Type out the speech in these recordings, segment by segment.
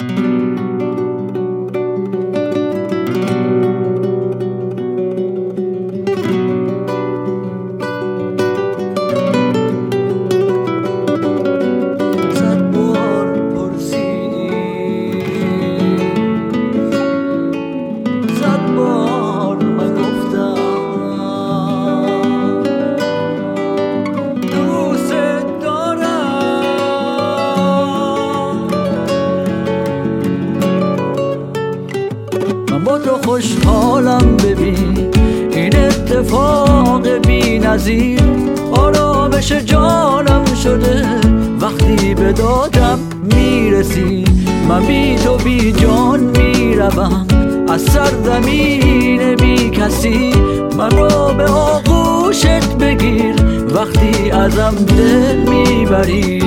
با تو خوشحالم، ببین این اتفاق بی نظیر آرامش جانم شده وقتی به دادم میرسی. من بی تو بی جان میروم از سرزمین بی کسی. من رو به آغوشت بگیر وقتی ازم دل میبری.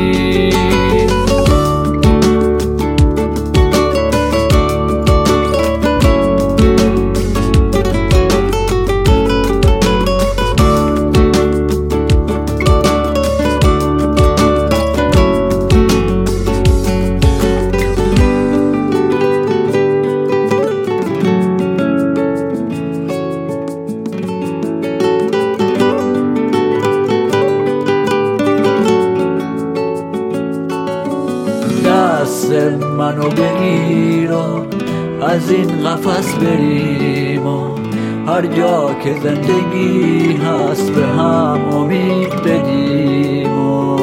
دست منو بگیر و از این قفس بریم و هر جا که زندگی هست به هم امید بدیم.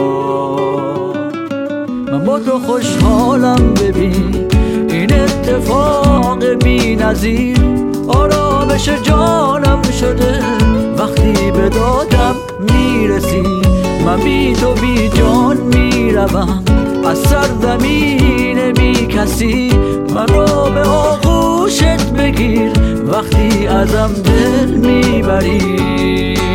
من با تو خوشحالم، ببین این اتفاق بی نظیر آرامش جانم شده وقتی به دادم میرسی. من بی تو بی جان میروم از سرزمین بی کسی. من رو به آغوشت بگیر وقتی ازم دل میبری.